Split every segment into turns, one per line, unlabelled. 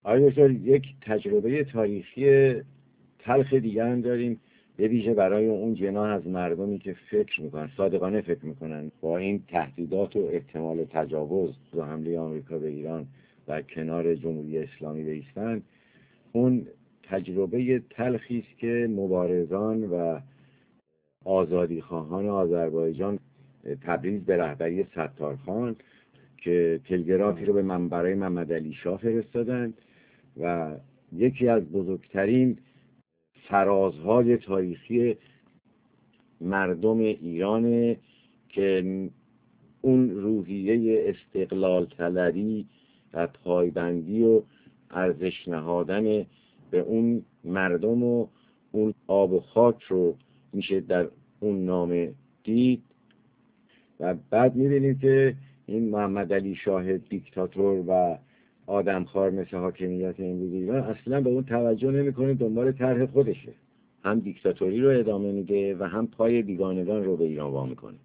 آیا دکتر یک تجربه تاریخی تلخ دیگه هم داریم، به ویژه برای اون جناح از مردمی که فکر میکنن، صادقانه فکر میکنن با این تهدیدات و احتمال تجاوز و حمله آمریکا به ایران و کنار جمهوری اسلامی بایستن. اون تجربه تلخی است که مبارزان و آزادیخواهان آذربایجان تبریز به رهبری ستارخان که تلگرافی رو برای محمدعلی شاه فرستادن و یکی از بزرگترین فرازهای تاریخی مردم ایرانه که اون روحیه استقلال طلبی و پایبندی و ارزش نهادن به اون مردم و اون آب و خاک رو میشه در اون نامه دید. و بعد میبینیم که این محمدعلی شاه دیکتاتور و آدمخوار مثل حاکمیت امروز ایران اصلا به اون توجه نمیکنه، دنبال طرح خودشه، هم دیکتاتوری رو ادامه میده و هم پای بیگانگان رو به ایران وا میکنه.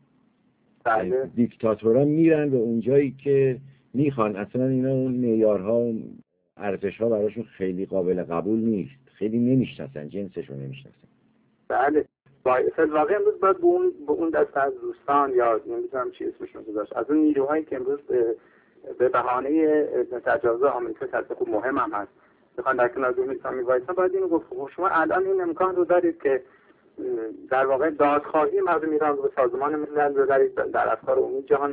دیکتاتورها میرن به اونجایی که میخوان، اصلا اینا اون معیارها و ارزشها براشون خیلی قابل قبول نیست، خیلی نمیشناسن، جنسشو نمیشناسن.
بله، واقعا امروز باید به اون دست از دوستان یا نمیدونم چی اسمشون گذاشت، از اون نیروهایی که امروز به بهانه تجاوز آمریکا که خوب مهم هم هست بخوان در کنار جمهوری اسلامی وایسن، باید اینو گفت شما الان این امکان رو دارید که در واقع دادخواهی مردم ایران رو به سازمان ملل ببرید، در افکار عمومی جهان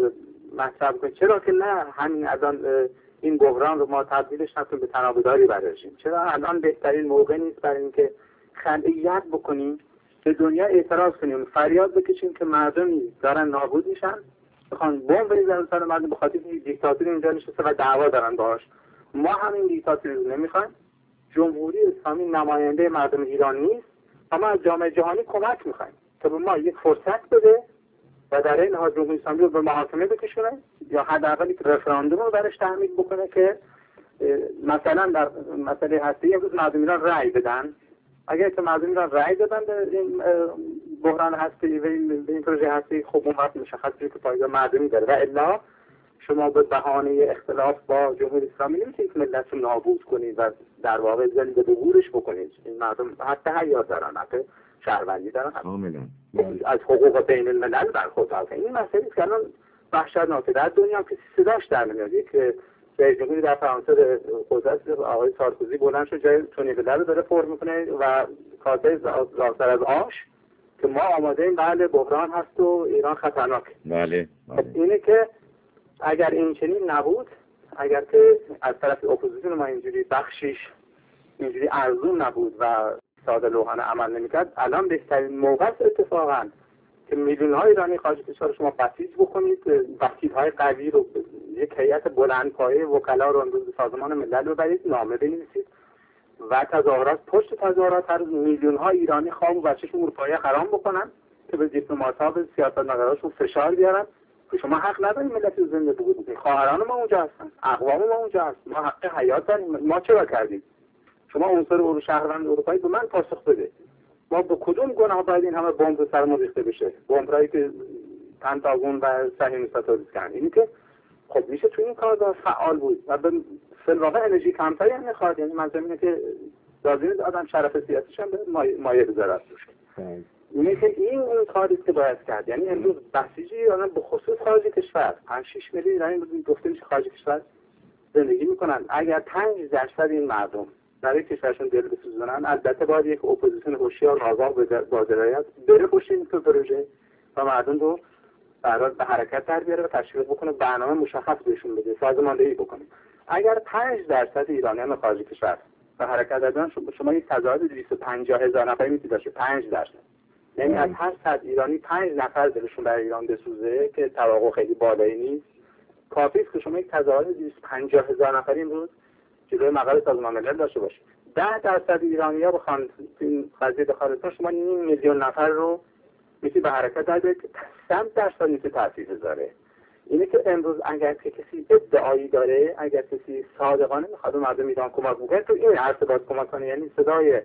مطرح کنید. چرا که نه همین الان این بحران رو ما تبدیلش نکنیم به تنابداری براشیم؟ چرا الان بهترین موقع نیست برای اینکه خلاقیت بکنیم، به دنیا اعتراض کنیم، فریاد بکشیم که مردمی دارن نابود میشن، بخوان بمب بریزن سر مردم به خاطر اینکه دیکتاتوری اینجا نشسته و دعوا دارن باهاش. ما همین دیکتاتوری رو نمیخوایم. جمهوری اسلامی نماینده مردم ایران نیست، اما از جامعه جهانی کمک میخوایم که به ما یک فرصت بده و در این حال جمهوری اسلامی رو به محاکمه بکشونه یا حداقل یک رفراندوم رو برش تحمیل بکنه که مثلا در مسئله هستی امروز مردم ایران رأی بدن. اگر که مردم ایران رأی دادن به این بحران هستی و به این پروژه هستی، خب اون وقت مشخص میشه که پایگاه مردمی داره، و الا شما به بهانه اختلاف با جمهوری اسلامی نمیتونید ملت رو نابود کنید و در واقع ذلیل به گورش بکنید. این مردم حتی حیات دارن، حتی شهروندی دارن، از حقوق بین الملل برخوردار. این مسئله که الان وحشتناکه، در دنیا هم کسی صداش در نمیاد. یک رئیس جمهوری در فرانسه قدرت آقای سارکوزی بلند شد جای تونی بلر رو داره پر میکنه و کاسه زارتر از آش که ما آماده این بله بحران هست و ایران خطرناک.
بله.
اینه که اگر این چنین نبود، اگر که از طرف اپوزیسیون ما اینجوری بخشیش اینجوری ارزون نبود و ساده لوحانه عمل نمیکرد، الان بهترین موقع اتفاقا که میلیون های ایرانی خارج کشور شما بسیج بکنید، وکیل‌های قوی رو، یک هیئت بلندپایه وکلا رو امروز سازمان ملل ببرید، نامه بنویسید و تظاهرات پشت تظاهرات هر روز میلیون های ایرانی خواب و بچه‌شون اروپایی حرام بکنن که به دیپلمات‌ها و سیاستمداراشون فشار بیارن که شما حق ندارید ملت زنده بگویید. خواهران ما اونجا هستن، اقوام ما اونجا هست، ما حق حیات داریم. ما چرا کردیم؟ شما عنصر شهروند اروپایی به من پاسخ بده. ما به کدوم گناه باید این همه بمب سر ما ریخته بشه؟ بمبایی که پنتاگون و صهیونیست‌ها تولید کردن. اینی که خب میشه تو این کار فعال بود و به فلواقع انرژی کمتری هم میخواد. یعنی منظورم اینه که لازمه آدم شرف سیاسیش هم به مایه بذاره از توش. اینه که این کاری که باید کرد. یعنی امروز بسیجی ایران به خصوص خارج کشور 5-6 میلیون ایرانی بود گفته میشه خارج کشور زندگی میکنن. اگر 5% این مردم برای کشورشون دل بسوزونن، البته باید یک اپوزیسیون هوشیار آگاه با درایت بره پشت این پروژه و مردم رو به حرکت در بیاره و تشویق بکنه، برنامه مشخص بهشون بده، سازماندهی بکنه. اگر 5% ایرانیان خارج کشور به حرکت در بیان، شما یک تظاهرات 250,000 نفری میتونید باشه. 5%، یعنی از هر 100 ایرانی 5 نفر دلشون برای ایران بسوزه که توقع خیلی بالایی نیست. کافی است که شما یک تظاهرات 250,000 نفری امروز جلوی مقر سازمان ملل داشته باشید. 10% ایرانی‌ها بخوان این قضیه دخالت، شما 500,000 نفر رو میتونید به حرکت در بیارید که 100% میتونه تاثیر بذاره. اینه که امروز اگر که کسی ادعایی داره، اگر کسی صادقانه میخواد مردم ایران کمک بکنه، تو این عرصه باید کمک کنه. یعنی صدای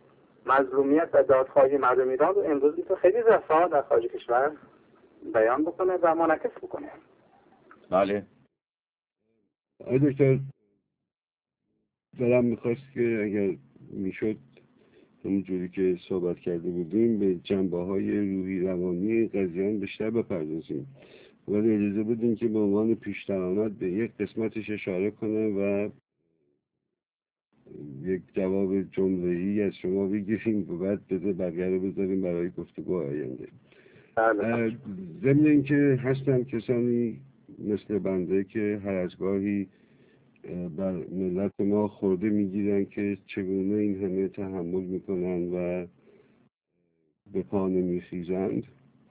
مظلومیت و دادخواهی مردم ایران رو امروز میتونه خیلی رسا در خارج کشور بیان بکنه و منعکس بکنه.
بله. دکتر
دلم میخواست که اگر میشد همونجوری که صحبت کرده بودیم به جنبه‌های روحی روانی قضیه بیشتر بپردازیم، ولی اجازه بدین که به عنوان پیش درآمد به یک قسمتش اشاره کنم و یک جواب جمله‌ای از شما بگیریم و بعد بقیه رو بذاریم برای گفتگو آینده. ضمن اینکه هستن کسانی مثل بنده که هر از گاهی بر ملت ما خورده میگیرن که چگونه این همه تحمل میکنن و به پا نمیخیزند،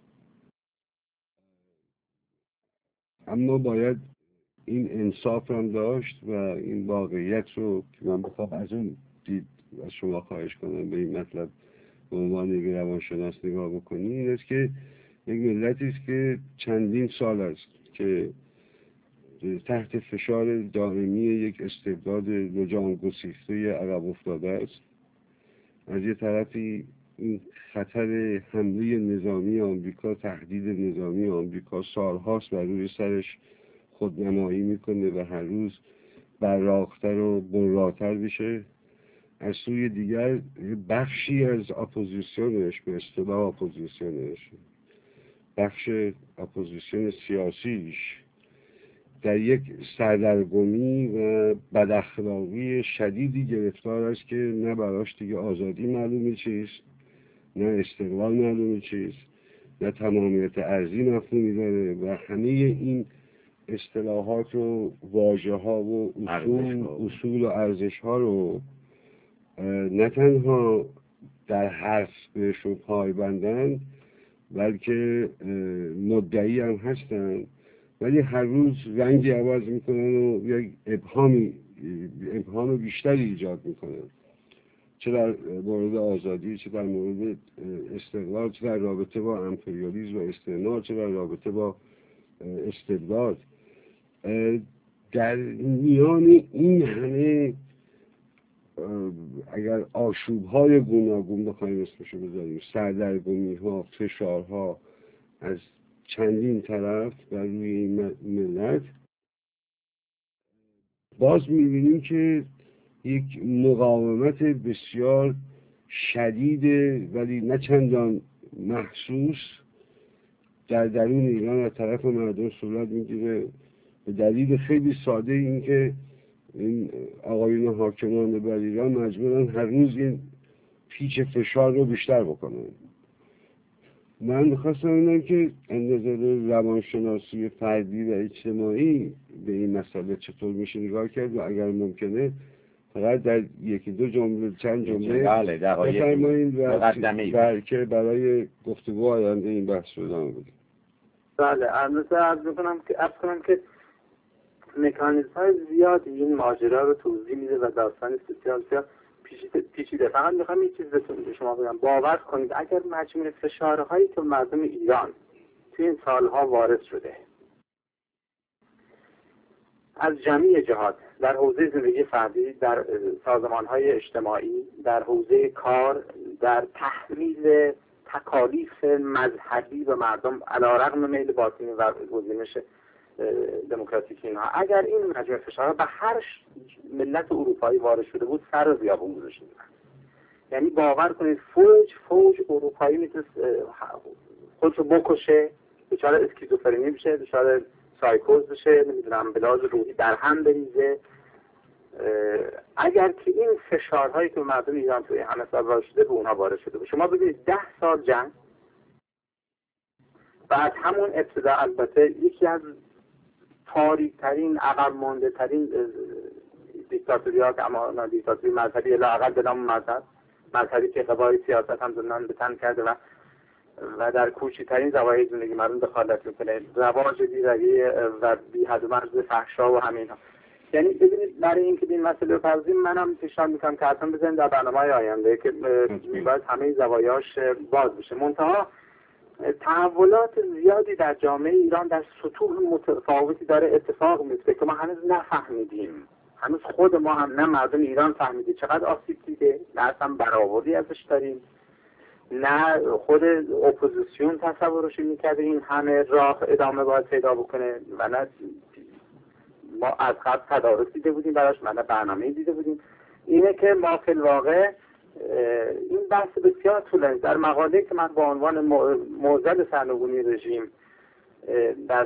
اما باید این انصاف هم داشت و این واقعیت رو که من بخوام از اون دید از شما خواهش کنم به این مطلب به عنوان یک روانشناس نگاه بکنی، این است که یک ملتی است که چندین سال است که تحت فشار دائمی یک استبداد رجان گسیخته عقب افتاده است. از یه طرفی این خطر حمله نظامی آمریکا، تهدید نظامی آمریکا سالهاست بر روی سرش خودنمایی میکنه و هر روز براقتر و براتر بشه. از سوی دیگر بخشی از اپوزیسیونش، به اصطلاح اپوزیسیونش، بخش اپوزیسیون سیاسیش در یک سردرگمی و بداخلاقی شدیدی گرفتار است که نه براش دیگه آزادی معلومه چیست، نه استقلال معلومه چیست، نه تمامیت ارضی مفهومی داره و همه این اصطلاحات و واژه ها و اصول و ارزش ها رو نه تنها در حرف بهشون پای بندن بلکه مدعی هم هستن، ولی هر روز رنگی عوض میکنن و یک ابهام بیشتری ایجاد میکنن، چه در مورد آزادی، چه در مورد استقلال، چه در رابطه با امپریالیسم و استعمار، چه در رابطه با استبداد. در میان این همه اگر آشوب‌های گوناگون بخوایم اسمشو بذاریم، سردرگمی‌ها، فشارها از چندین طرف بر روی این ملت، باز می‌بینیم که یک مقاومت بسیار شدیده ولی نه چندان محسوس در درون ایران از طرف مردم صورت میگیره، به دلیل خیلی ساده این که این آقایون حاکمان بر ایران مجبورن هر روز این پیچ فشار رو بیشتر بکنن. من میخواستم ببینم که نظر روانشناسی فردی و اجتماعی به این مسئله چطور میشه نگاه کرد و اگر ممکنه فقط در یکی دو جمله چند جمله بفرمایید و که برای گفتگو آینده این بحث رو ادامه بدیم.
بله، البته عرض کنم که مکانیزم های زیادی این ماجرا رو توضیح میده و داستان بسیار پیچیده. فقط میخوام یک چیز به شما بگم. باور کنید اگر مجموع فشارهایی که مردم ایران توی این سالها وارد شده از جمعی جهات، در حوزه زندگی فردی، در سازمانهای اجتماعی، در حوزه کار، در تحمیل تکالیف مذهبی به مردم علیرغم میل باطنی و گزینش دموکراتیک اینها، اگر این مجموعه فشارها به هر ملت اروپایی وارد شده بود سر بیابون گذاشته بود. یعنی باور کنید فوج اروپایی میتونست خودشو بکشه، دچار اسکیزوفرنی بشه، دچار سایکوز بشه، نمیدونم به لحاظ روحی در هم بریزه، اگر که این فشارهایی که مردم ایران توی همه سال وارد شده به اونها وارد شده بود. شما ببینید 10 سال جنگ، بعد همون ابتدا البته یکی از تاریک‌ترین، عقب مانده‌ترین دیکتاتوریات، اما دیکتاتوری مذهبی لااقل به نام مذهبی که قوای سیاست هم زندان به تن کرده و در کوچکترین زوایای زندگی مردم دخالت میکنه، رواج بی‌رویه و بی حد و مرز فحشا و همینها. یعنی ببینید برای اینکه این مسئله رو پذیریم، منم پیشنهاد میکنم که حتما بزنیم در برنامه‌های آینده که باید همه زوایاش باز بشه. منتها تحولات زیادی در جامعه ایران در سطوح متفاوتی داره اتفاق میفته که ما هنوز نفهمیدیم. هنوز خود ما هم نه مردم ایران فهمیدیم چقدر آسیب دیده، نه اصلا برآوردی ازش داریم، نه خود اپوزیسیون تصورش میکرده این همه راه ادامه باید پیدا بکنه و نه ما از قبل تدارک دیده بودیم براش، برنامه دیده بودیم. اینه که ما فی الواقع این بحث بسیار طولانی در مقاله که من با عنوان معضل سرنگونی رژیم در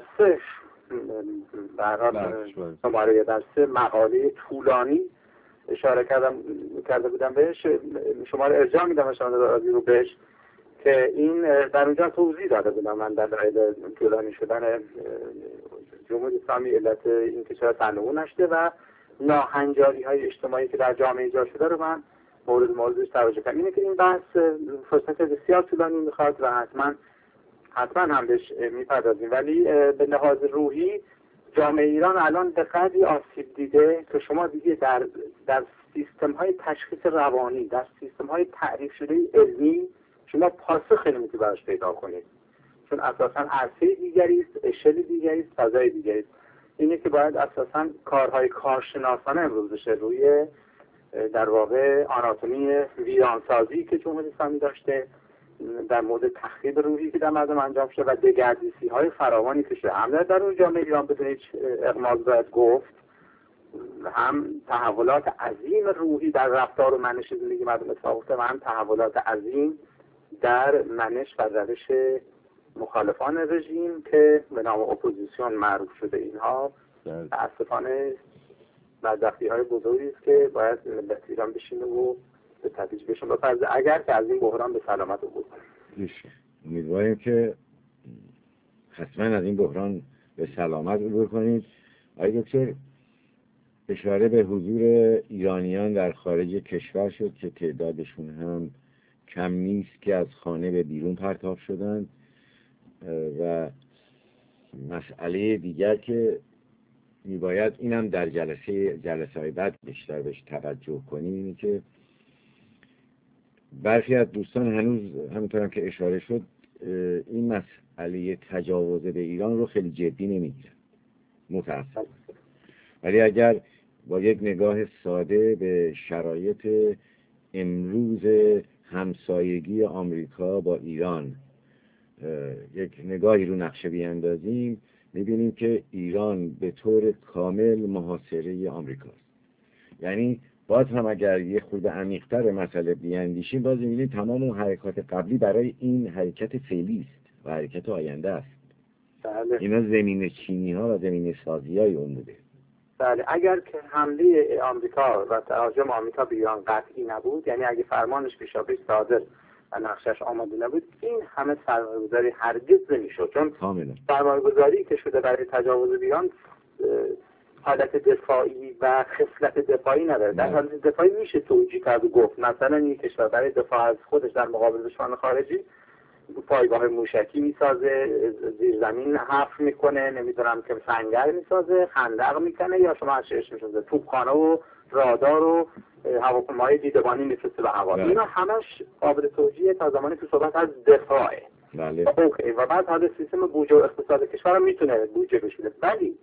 سه مقاله طولانی اشاره کرده بودم بهش، شماره ارجاع میدم شما رو بهش، که این در اونجا توضیح داده بودم من در دلایل طولانی شدن جمهوری اسلامی، علت این که چرا سرنگون نشده و ناهنجاری های اجتماعی که در جامعه ایجاد شده رو من موردش توجه کردم. اینه که این بحث فرصت بسیار طولانی میخواد و حتما هم بهش میپردازیم، ولی به لحاظ روحی جامعه ایران الان به قدری آسیب دیده که شما دیگه در سیستم های تشخیص روانی، در سیستم های تعریف شده علمی شما پاسخ نمیتونید براش پیدا کنید، چون اساسا عرصه دیگری است، اشل دیگری است، فضای دیگری است. اینه که باید اساسا کارهای کارشناسانه امروز بشه روی در واقع آناتومی ویرانسازی که جمهوری اسلامی داشته، در مورد تخریب روحی که در مردم انجام شده و دگردیسی های فراوانی که شده، هم در اون جامعه ایران بدون هیچ اغماض باید گفت، هم تحولات عظیم روحی در رفتار و منش زندگی مردم اتفاق افتاده و هم تحولات عظیم در منش و روش مخالفان رژیم که به نام اپوزیسیون معروف شده. اینها متاسفانه بدبختی های بزرگی است که باید ملت ایران بشینه و به تدریج بهشون بپرزه اگر که از این بحران به سلامت عبور کنه.
امیدواریم که حتما از این بحران به سلامت عبور کنید. آقای دکتر، اشاره به حضور ایرانیان در خارج کشور شد که تعدادشون هم کم نیست که از خانه به بیرون پرتاب شدند و مسئله دیگر که میباید اینم در جلسه‌های بعد بیشتر بهش توجه کنیم اینه که برخی از دوستان هنوز همونطور که اشاره شد این مسئله تجاوز به ایران رو خیلی جدی نمیگیرن، متأسفانه. ولی اگر با یک نگاه ساده به شرایط امروز همسایگی آمریکا با ایران یک نگاهی رو نقشه بیاندازیم، میبینیم که ایران به طور کامل محاصره آمریکاست. یعنی باز هم اگر یه خورده عمیق‌تر به مسئله بیاندیشیم، باز می‌بینیم تمام اون حرکات قبلی برای این حرکت فعلی است و حرکت آینده است.
بله.
اینا زمین چینی‌ها و زمین سازی‌های اون بوده.
بله، اگر که حمله آمریکا و تهاجم آمریکا به ایران قطعی نبود، یعنی اگه فرمانش پیشاپیش صادر و نقشش آماده نبود، این همه سرمایه‌گذاری هرگز نمی‌شد. چون سرمایه‌گذاری که شده برای تجاوز به ایران حالت دفاعی و خصلت دفاعی نداره. در حالت دفاعی میشه توجیه کرد و گفت مثلا یک کشور برای دفاع از خودش در مقابل دشمن خارجی پایگاه موشکی میسازه، زیرزمین حفر میکنه، نمیدونم که سنگر میسازه، خندق میکنه، یا شما از چشم میسازه توپخانه و رادار و هواپیمای دیدبانی میفرسته به هوا. اینا همش قابل توجیه تا زمانی که صحبت از دفاعه.
بله.
و بعد حالا سیستم بودجه و اقتصاد کشور میتونه بودجه بشه، ولی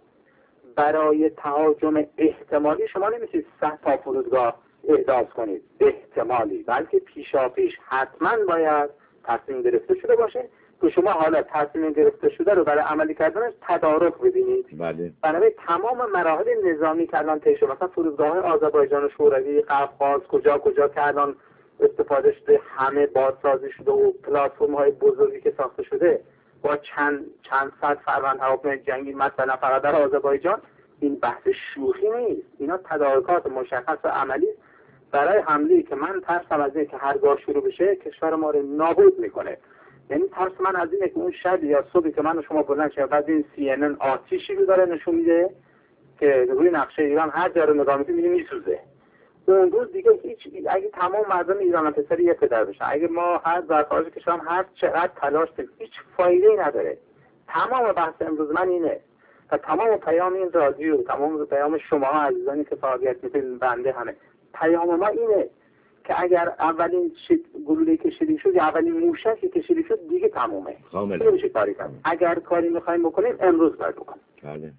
برای تهاجم احتمالی شما نمیتونید 100 تا فرودگاه احداث کنید احتمالی، بلکه پیشاپیش حتما باید تصمیم گرفته شده باشه که شما حالا تصمیم گرفته شده رو برای عملی کردنش تدارک ببینید.
بله.
بنابراین تمام مراحل نظامی که الان طی شده، مثلا فرودگاه آذربایجان و شوروی، قفقاز، کجا که الان استفاده شده، همه بازسازی شده و پلتفرم های بزرگی که ساخته شده با چند صد فروند هواپیمای جنگی مثلا فقط در آذربایجان، این بحث شوخی نیست. اینا تدارکات مشخص و عملی برای حمله‌ای که من ترسم از اینه که هرگاه شروع بشه کشور ما رو نابود میکنه. یعنی ترس من از اینه که اون شب یا صبحی که من و شما بلند شیم بعد این CNN آتیشی رو داره نشون میده که روی نقشه ایران هر جا رو نگاه می‌کنی میسوزه. اون روز دیگه اگه تمام مردم ایران هم پسر یک پدر بشن، اگه ما هر در خارج کشور هر چقدر تلاش کنیم هیچ فایده‌ای نداره. تمام بحث امروز من اینه و تمام پیام این رادیو، تمام پیام شما عزیزانی که فعالیت می‌کنید، بنده همه پیام ما اینه که اگر اولین گلوله کشیده شد یا اولین موشکی کشیده شد دیگه تمومه. نمیشه کاری کرد. اگر کاری می‌خوایم بکنیم امروز باید بکنیم.
بله.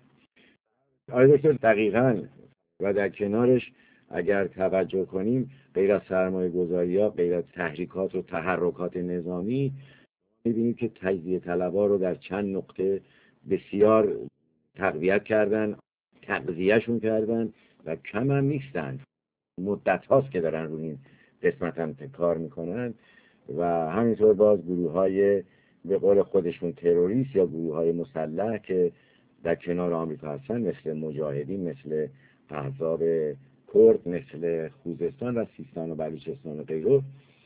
آقای دکتر دقیقاً و در کنارش اگر توجه کنیم غیر از سرمایه‌گذاری‌ها، غیر از تحریکات و تحرکات نظامی، می‌بینیم که تجزیه طلب‌ها رو در چند نقطه بسیار تقویت کردن، تغذیهشون کردن و کم هم نیستن، مدت هاست که دارن روی این قسمت هم کار میکنن و همینطور باز گروه های به قول خودشون تروریست یا گروه های مسلح که در کنار آمریکا هستن، مثل مجاهدین، مثل احزاب کرد، مثل خوزستان و سیستان و بلوچستان و غیره.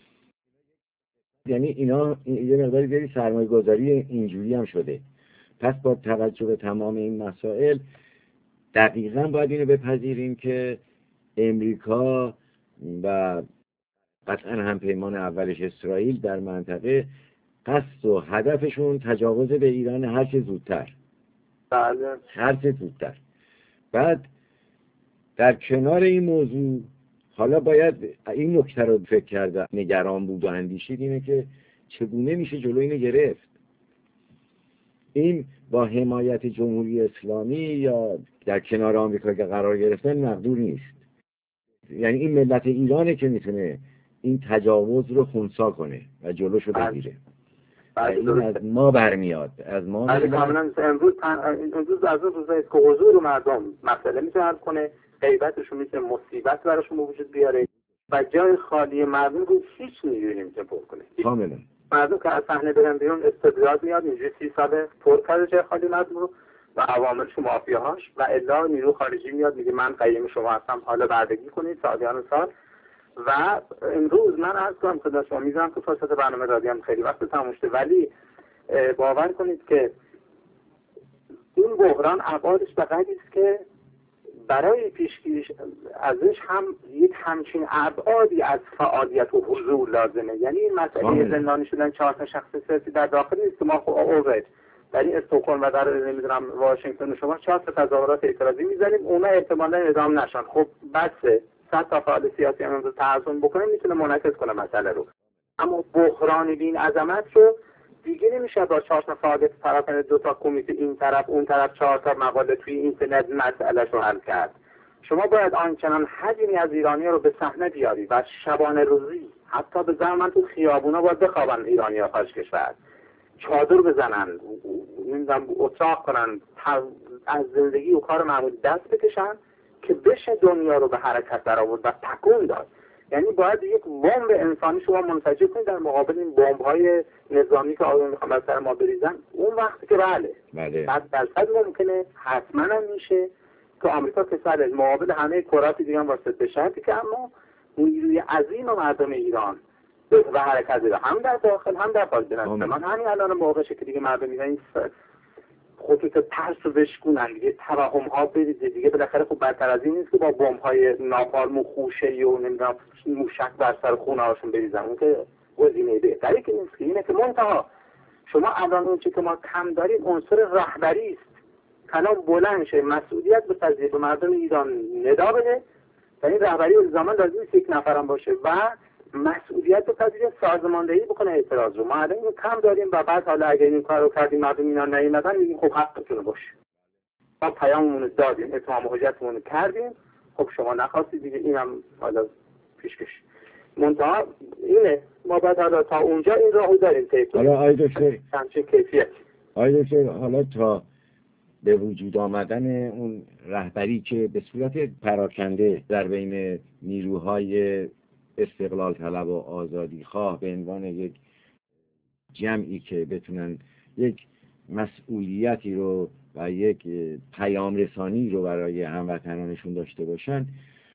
یعنی اینا یه مقداری بری سرمایه گذاری اینجوری هم شده. پس با توجه به تمام این مسائل دقیقاً باید اینو بپذیریم که امریکا و قطعاً هم پیمان اولش اسرائیل در منطقه قصد و هدفشون تجاوز به ایران هر چه زودتر.
بله.
هر چه زودتر. بعد در کنار این موضوع حالا باید این نکته رو فکر کرد، نگران بود و اندیشید، اینه که چگونه میشه جلو اینو گرفت. این با حمایت جمهوری اسلامی یا در کنار آمریکا که قرار گرفتن مقدور نیست. یعنی این ملت ایرانه که میتونه این تجاوز رو خنثی کنه و جلوشو بگیره. این از ما برمیاد، از ما
کاملا. امروز از اون روزایی که حضور مردم مسئله میتونه حل کنه، غیبتشون میتونه مصیبت براشون وجود بیاره و جای خالی مردم رو هیچ نیروی نمیتونه پر کنه.
کاملا.
مردم که از صحنه برن بیرون استبداد میاد، اینجوری 30 سال پر کرده جای خالی مردم رو و عواملش و مافیاهاش، و الا نیرو خارجی میاد میگه من قیم شما هستم، حالا بردگی کنید سالیان سال. و امروز من عرض کنم خدمت شما، میذارم که فرصت برنامه رادیو خیلی وقت تموم شده، ولی باور کنید که این بحران ابعادش به قدری است که برای پیشگیریش ازش هم یک همچین ابعادی از فعالیت و حضور لازمه. یعنی این مسئله زندانی شدن 4 شخص سیاسی در داخل نیست که ما اورید در این استکهلم و در نمیدونم واشنگتن و شما 4 تظاهرات اعتراضی میذاریم، اونا احتمالاً اعدام نشن. خب بس 100 تا فعال سیاسی هم امروز تعظیم بکنه میتونه منعکس کنه مسئله رو، اما بحران بین عظمت رو دیگه نمیشه با 4 تا فعالیت پراکنده 2 تا کمیته این طرف اون طرف 4 تا مقاله توی اینترنت مسئله رو حل کرد. شما باید آنچنان حجمی از ایرانی‌ها رو به صحنه بیاری و شبانه روزی حتی به زمان تو خیابونا باید بخوابن ایرانی‌ها خارج کشور، چادر بزنن، نمیدونم اتراق کنن، از زندگی و کار معمولی دست بکشن که بشه دنیا رو به حرکت در آورد و تکون داد. یعنی باید یک بمب انسانی شما منفجر کنید در مقابل این بمب‌های نظامی که آقایون میخوان بر سر ما بریزن. اون وقتی که بله 100% ممکنه، حتما هم میشه که آمریکا کشور مقابل همه کرات دیگه هم واسط بشه، که اما نیروی عظیم مردم ایران به حرکت بده، هم در داخل هم در خارج از من. همین الان موقعشه که دیگه مردم ایران خطوط ترس رو بشکنن دیگه، توهم ها بریزه دیگه. بالاخره خب بدتر از این نیست که با بمب های ناپالم و خوشه و نمیدونم موشک بر سر خونه هاشون بریزن، اون که گزینه بهتری که نیست. اینه که منتها شما الان اون چی که ما کم داریم عنصر رهبری است. کلام بلند شه، مسئولیت بپذیره، به مردم ایران ندا بده و این رهبری الزاما لازم نیست یک نفرم باشه و مسئولیت بپذیره، سازماندهی بکنه اعتراض رو. ما الان اینو کم داریم و بعد حالا اگه این کارو کردیم مردم اینا نیومدن میگیم خب حقتون باشه، ما پیاممون رو دادیم، اتمام حجتمون رو کردیم، خب شما نخواستید دیگه، اینم حالا پیشکش منتها اینه. ما بعد حالا تا اونجا این راهو داریم طی کنیم.
حالا آقای دکتر
چه کیفیت
حالا تا به وجود آمدن اون رهبری که به صورت پراکنده در بین نیروهای استقلال طلب و آزادی خواه به عنوان یک جمعی که بتونن یک مسئولیتی رو و یک پیام رسانی رو برای هموطنانشون داشته باشن،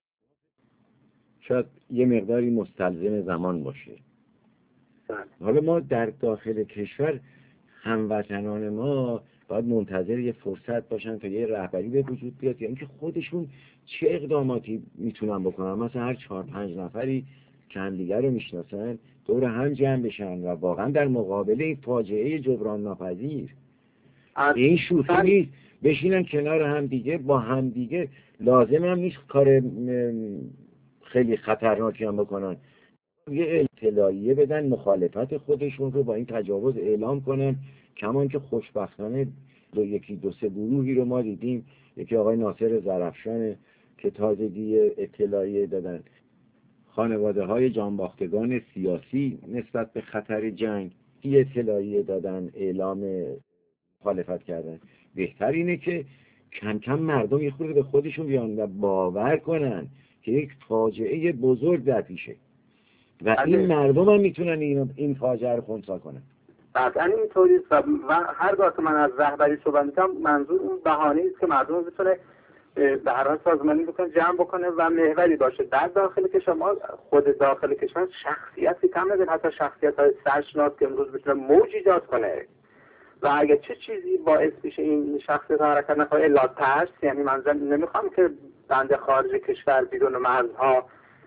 شاید یه مقداری مستلزم زمان باشه. حالا ما در داخل کشور هموطنان ما باید منتظر یه فرصت باشن تا یه رهبری به وجود بیاد، یعنی که خودشون چه اقداماتی میتونن بکنن. مثلا هر 4-5 نفری که همدیگر رو میشناسن دور هم جمع بشن و واقعا در مقابل این فاجعه جبران ناپذیر، این شوخی نیست، بشینن کنار هم دیگه، با هم دیگه. لازم هم نیست کار خیلی خطرناکی هم بکنن، یه اطلاعیه بدن، مخالفت خودشون رو با این تجاوز اعلام کنن. کمان که خوشبختانه 2-3 گروهی رو ما دیدیم، یکی آقای ناصر زرفشان که تازگی اطلاعیه دادن، خانواده های جانباختگان سیاسی نسبت به خطر جنگ اطلاعیه دادن، اعلام مخالفت کردن. بهتر اینه که کم کم مردم یه خورده به خودشون بیان و باور کنن که یک فاجعه بزرگ در پیشه و این مردم هم میتونن این فاجعه رو خنثی کنن.
قطعا اینطوری است و هرگاه که من از رهبری صحبت می‌کنم منظور اون بهانه‌ای است که مردم بتونه به هر حال سازمانی بکنه، جمع بکنه و محوری باشه. در داخل کشور ما خود داخل کشور شخصیتی کم نداره، حتی شخصیت‌های سرشناس که امروز بتونه موج ایجاد کنه و اگه چه چیزی باعث بشه این شخصیت حرکت نکنه الا ترس، یعنی من نمیخوام که بنده خارج کشور بیرون مرزها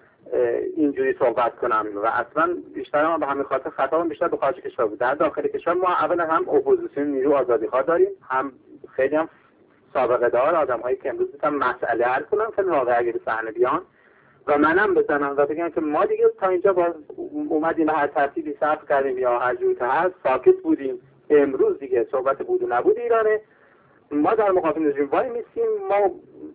اینجوری صحبت کنم و اصلا بیشتر ما به همین خاطر خطابم بیشتر به خارج کشور بود. در داخل کشور ما اولا هم اپوزیسیون نیرو آزادی‌خواه داریم، هم خیلی هم سابقه دار آدم‌هایی که امروز میتونن مسئله حل کنن که واقعا اگه به صحنه بیان و منم بزنم و بگم که ما دیگه تا اینجا باز اومدیم هر ترتیبی صرف کردیم یا هر جوری که هست ساکت بودیم. امروز دیگه صحبت بود و نبود ایرانه، ما در مقابل رژیم وای میسیم، ما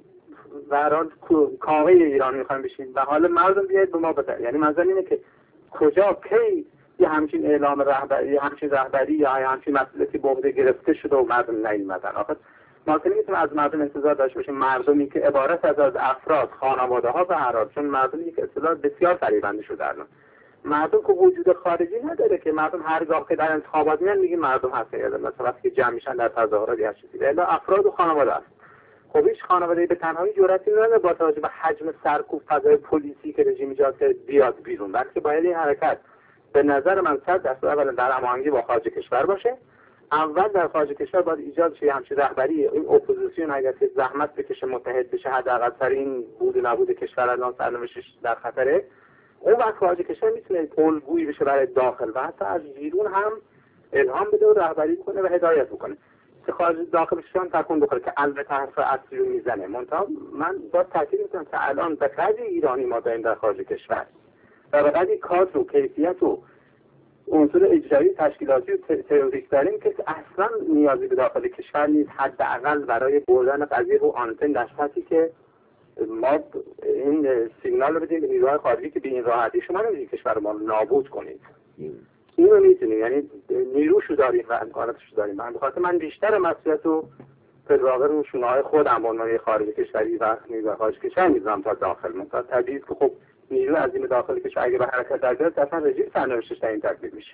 در حال کاوه ایران میخوایم بشیم و حالا مردم بیاید به ما بده. یعنی منظور اینه که کجا کی یه همچین اعلام رهبری، یه همچین رهبری یا همچین مسئولیتی به عهده گرفته شده و مردم نیومدن. آخه ما که نمیتونیم از مردم انتظار داشته باشیم مردمی که عبارت از افراد، خانواده ها و اعراب، چون مردمی که اصطلاح بسیار فریبنده شده الان، مردم که وجود خارجی نداره که مردم هرگاه که در انتخابات میان میگیم مردم هستن، یا مثلا وقتی که جمع میشن در تظاهرات یا چیزی، الا افراد و خانواده است. خب هیچ خانواده‌ای به تنهایی جرأتی نداره با توجه به حجم سرکوب فضای پلیسی که رژیم ایجاد کرده بیاد بیرون، بلکه باید این حرکت به نظر من 100% اولا در هماهنگی با خارج کشور باشه. اول در خارج کشور باید ایجاد شه همچین رهبری، این اپوزیسیون اگر که زحمت بکشه متحد بشه، حداقل سر این بود و نبود کشور الان سرنوشتش در خطره، اون وقت خارج کشور میتونه الگویی بشه برای داخل و حتی از بیرون هم الهام بده و رهبری کنه و هدایت بکنه که خارج داخلشان تکون بخوره که البته حرف اصلی رو میزنه. منتها من با تاکید میکنم که الان به قدری ایرانی ما داریم در خارج کشور و به قدری کادر و کیفیت و عنصر اجرایی تشکیلاتی و تئوریک داریم که اصلا نیازی به داخل کشور نیست، حداقل برای بردن قضیه رو آنتن در سطحی که ما این سیگنال رو بدیم به نیروهای خارجی که به این راحتی شما نمیدونید کشور ما نابود کنید. این رو میتونیم، یعنی نیروشو داریم و امکاناتشو داریم. من بخاطر من بیشتر مسئولیت رو فدراغ رو شونه‌های خودم به عنوان خارج کشوری و نیروهای خارج کشور میذارم تا داخل. مثلا طبیعیه که خب نیرو از این داخل کشور اگه به حرکت در بیاد اصلا رژیم سرنوشتش در این تکلیف میشه.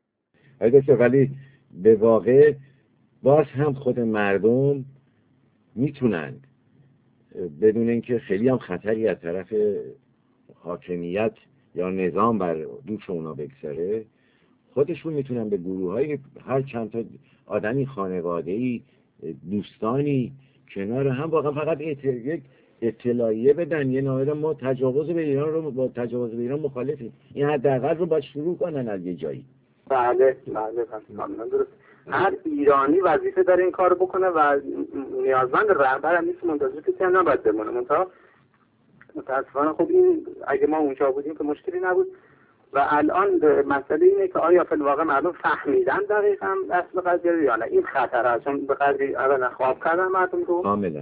ولی به واقع باز هم خود مردم میتونند بدون اینکه خیلی هم خطری از طرف حاکمیت یا نظام بر دوش اونا بگذره، خودشون میتونن به گروه‌های هر چند تا آدمی، خانواده‌ای، دوستانی کنار هم واقعا فقط یک اطلاعیه بدن، یه نامه ما تجاوز به ایران رو با تجاوز به ایران مخالفیم، این حداقل رو باید شروع کنن از یه جایی.
بله کاملا درست. هر ایرانی وظیفه داره این کارو بکنه و نیازمند رهبر هم نیست، منتظر کسی هم نباید بمونه. متاسفانه خب این اگه ما اونجا بودیم که مشکلی نبود و الان مسئله اینه که آیا فی الواقع مردم فهمیدن دقیقاً اصل قضیه یا نه. این خطر است، چون به قدری اولا خواب کردن مردم رو
کاملا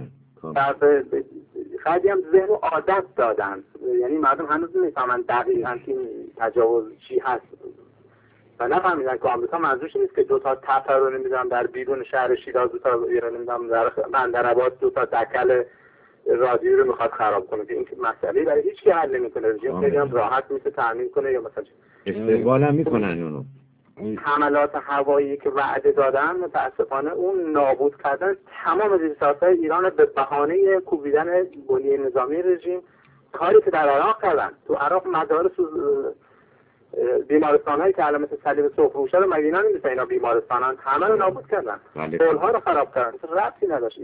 خیلی هم ذهن و عادت دادن، یعنی مردم هنوز نمیفهمن دقیقاً این تجاوز چی هست و نفهمیدن که آمریکا منظورش نیست که دو تا تپه رو نمیدونم در بیرون شهر شیراز، دو تا نمیدونم در بندرعباس دو تا دکل رادیو رو میخواد خراب کنه که این مسئله برای هیچ کی حل نمیکنه. رژیم خیلی هم راحت میشه تامین کنه یا مثلا
استقبال هم میکنن اونو.
حملات هوایی که وعده دادن متاسفانه اون نابود کردن تمام ریاست‌های ایران به بهانه کوبیدن بنیه نظامی رژیم، کاری که در عراق کردن. تو عراق مدارس بیمارستان‌هایی که علامت صلیب سرخ روشه رو مگه اینا نمی‌دونن اینا بیمارستانن، همه رو نابود کردن، پل‌ها رو خراب کردن، ربطی نداشت.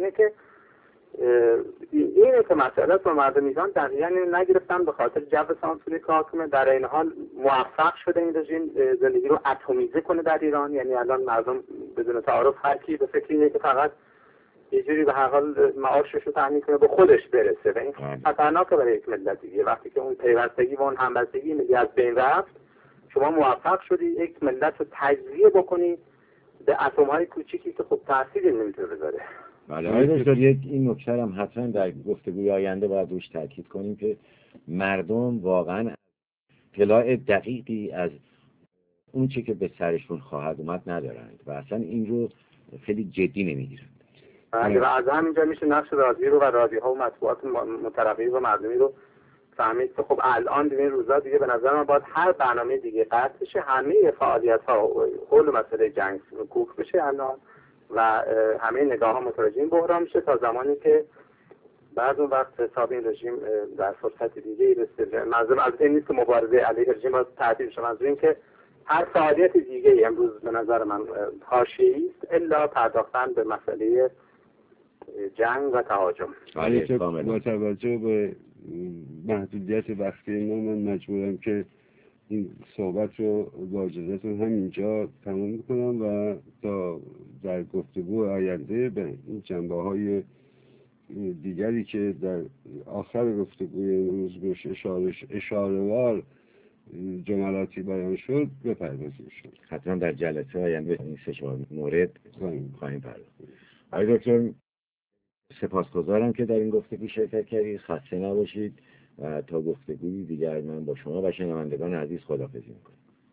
اینه که مسئله با مردم ایران دقیقاً نگرفتن به خاطر جو سانسوری که حاکمه. در این حال موفق شده این رژیم زندگی رو اتمیزه کنه در ایران، یعنی الان مردم بدون تعارف هر کی به فکر اینه که فقط یه جوری به هر حال معاشش رو تامین کنه به خودش برسه و این خطرناکه برای یک ملت دیگه. وقتی که اون پیوستگی و اون همبستگی ملی از بین رفت، شما موفق شدی یک ملت رو تجزیه بکنی به اتم‌های کوچیکی که خب تأثیری نمیتونه بذاره.
بله دکتر، این نکته هم حتما در گفتگوی آینده باید روش تاکید کنیم که مردم واقعا اطلاع دقیقی از اون چه که به سرشون خواهد اومد ندارند و اصلا این رو خیلی جدی نمیگیرند.
و از همینجا میشه نقش رادیو رو و رادیوها و مطبوعات مترقی و مردمی رو فهمید که خب الان دیگه این روزا دیگه به نظر من باید هر برنامه دیگه قطع بشه، همه فعالیت ها کل مسئله جنگ کوک بشه الان و همه نگاه ها متوجه این بحران میشه تا زمانی که بعد اون وقت حساب این رژیم در فرصت دیگه ای رسیده. منظورم از این نیست که مبارزه علیه رژیم باید تعطیل شه، منظور این که هر فعالیت دیگه ای امروز به نظر من حاشیه‌ای است الا پرداختن به مسئله جنگ و تهاجم.
با توجه به محدودیت وقتی من مجبورم که این صحبت رو با اجازهتون همینجا تمام میکنم و تا در گفتگو آینده به این جنبه‌های دیگری که در آخر گفتگوی امروز بهش اشاره‌وار جملاتی بیان شد بپردازیم.
حتما در جلسه آینده این 3-4 مورد خواهیم پرداخت. آقای دکتر سپاسگزارم که در این گفتگو شرکت کردید. خسته نباشید و تا گفتگوی دیگر من با شما و شنوندگان عزیز خداحافظی میکنم.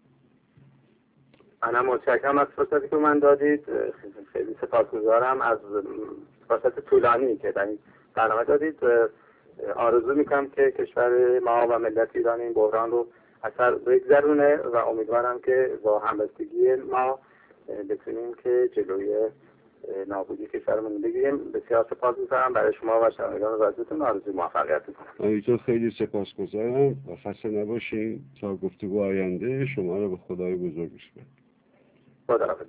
منم متشکرم از فرصتی که من دادید. خیلی سپاسگزارم از فرصت طولانی که در این برنامه دادید. آرزو میکنم که کشور ما و ملت ایران این بحران رو اثر بگذرونه و امیدوارم که با همبستگی ما بتونیم که جلوی نابودی کشورمون بگیریم. بسیار سپاسگزارم برای شما و شنوندگان عزیزتون. آرزوی موفقیت میکنم.
همینطور خیلی سپاسگزارم و خسته نباشین. تا گفتگو آینده شما رو به خدای بزرگ میسپارم.
خدا حافظ.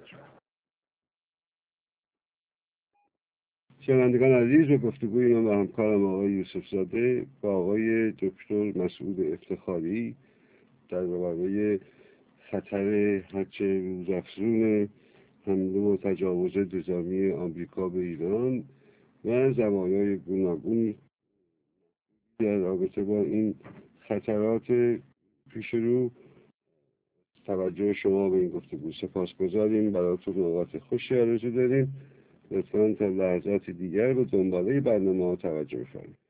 شنوندگان عزیز، به گفتگوی من و همکارم آقای یوسف زاده با آقای دکتر مسعود افتخاری در برابر خطر هرچه روزافزون حمله و تجاوز نظامی آمریکا به ایران و زوایای گوناگون در رابطه با این خطرات پیش رو توجه شما به این گفتگو سپاسگزاریم. براتون اوقات خوشی آرزو داریم. لطفاً تا لحظات دیگر به دنباله برنامه ها توجه بفرمایید.